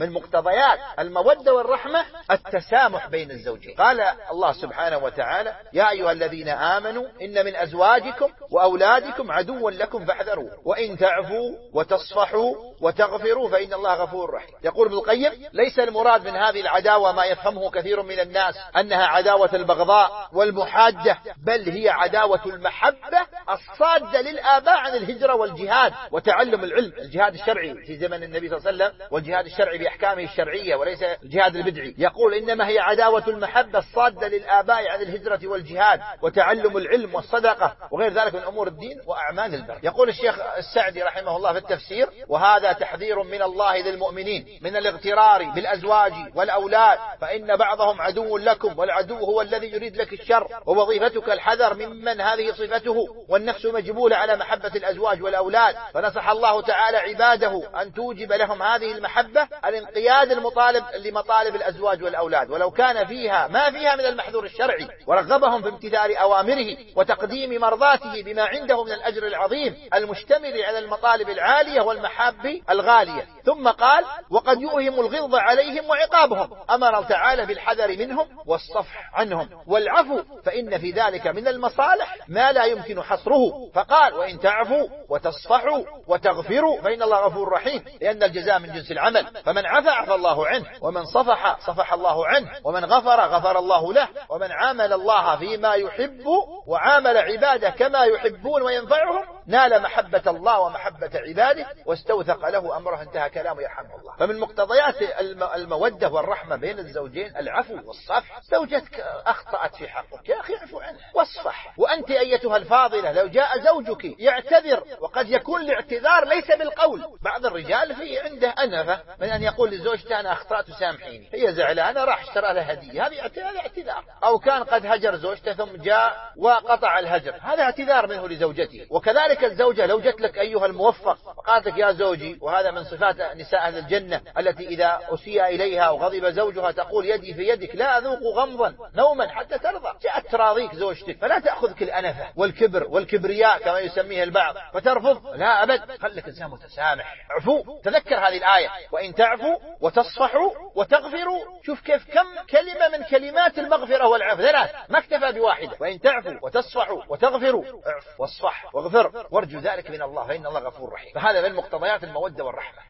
من مقتضيات المودة والرحمة التسامح بين الزوجين. قال الله سبحانه وتعالى: يا أيها الذين آمنوا إن من أزواجكم وأولادكم عدوا لكم فاحذروه وإن تعفوا وتصفحوا وتغفروا فإن الله غفور رحيم. يقول ابن القيم: ليس المراد من هذه العداوة ما يفهمه كثير من الناس أنها عداوة البغضاء والمحادة، بل هي عداوة المحبة الصادة للآباء عن الهجرة والجهاد وتعلم العلم، الجهاد الشرعي في زمن النبي صلى الله عليه وسلم، والجهاد الشرعي بأحكامه الشرعية وليس الجهاد البدعي. يقول: إنما هي عداوة المحبة الصادة للآباء عن الهجرة والجهاد وتعلم العلم والصدقة وغير ذلك من أمور الدين وأعمال البر. يقول الشيخ السعدي رحمه الله في التفسير: وهذا تحذير من الله للمؤمنين من الاغترار بالأزواج والأولاد، فإن بعضهم عدو لكم والعدو هو الذي يريد لك الشر، ووظيفتك الحذر ممن هذه صفته، والنفس مجبولة على محبة الأزواج والأولاد. فنصح الله تعالى عباده أن توجب لهم هذه المحبة الانقياد المطالب لمطالب الأزواج والأولاد، ولو كان فيها ما فيها من المحذور الشرعي، ورغبهم في امتثال أوامره وتقديم مرضاته بما عنده من الأجر العظيم المشتمل على المطالب العالية والمحاب الغالية. ثم قال: وقد يؤهم الغلظ عليهم وعقابهم. أمر تعالى بالحذر منهم والصفح عنهم والعفو، فإن في ذلك من المصالح ما لا يمكن حصره. فقال: وإن تعفوا وتصفحوا وتغفروا فإن الله غفور رحيم، لأن الجزاء من جنس العمل. فمن عفا عفى الله عنه، ومن صفح صفح الله عنه، ومن غفر غفر الله له، ومن عامل الله فيما يحب وعامل عباده كما يحبون وينفعهم نال محبة الله ومحبة عباده واستوثق له أمره. انتهى كلامه يرحمه الله. فمن مقتضيات المودة والرحمة بين الزوجين العفو والصفح. زوجتك أخطأت في حقك، يا أخي اعفو عنها واصفح. وأنت أيتها الفاضلة لو جاء زوجك يعتذر، وقد يكون الاعتذار ليس بالقول، بعض الرجال في عنده أنفة من أن يقول لزوجته: أنا أخطأت سامحيني، هي زعلانة راح اشترى لها هدية، هذه اعتذار. أو كان قد هجر زوجته ثم جاء وقطع الهجر، هذا اعتذار منه لزوجته. وكذلك الزوجة لو جت لك أيها الموفق وقالت لك: يا زوجي، وهذا من صفات نساء أهل الجنة التي إذا أسيء إليها وغضب زوجها تقول: يدي في يدك لا أذوق غمضا نوما حتى ترضى. جاءت تراضيك زوجتك، فلا تأخذك الأنفة والكبر والكبرياء كما يسميه البعض فترفض، لا أبد، خلك إنسان متسامح. عفو. تذكر هذه الآية: وإن تعفوا وتصفحوا وتغفروا. شوف كيف كم كلمة من كلمات المغفرة والعفو، ثلاث، ما اكتفى بواحدة. وإن تعفوا وتصفحوا وتغفروا، اعف واصفح واغفر وارجو ذلك من الله فإن الله غفور رحيم. فهذا من مقتضيات المودة والرحمة.